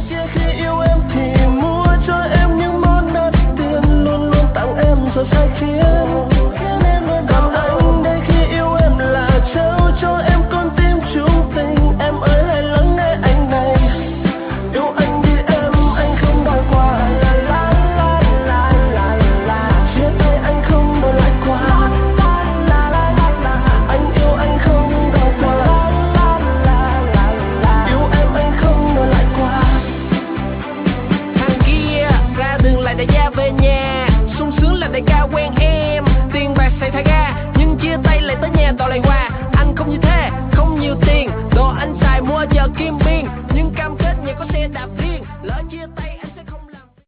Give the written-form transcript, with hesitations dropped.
kia khi yêu em thì mua cho em những món đắt tiền, luôn luôn tặng em rồi sai khiến. Còn anh đây khi yêu em là trao cho em con tim chung tình. Em ơi hãy lắng nghe anh này, yêu anh đi em, anh không đòi quà. La la la la la la, chia tay anh không đòi lại quà. La la la la, anh yêu anh không đòi quà. La la la la, yêu em anh không đòi lại quà. Thằng kia ra đường lại đại gia về nhà, sung sướng là đại ca quen em, tiền bạc xài thả ga, nhưng chia tay lại tới nhà đòi lại quà. Anh không như thế, không nhiều tiền, đồ anh xài mua giờ kim biên.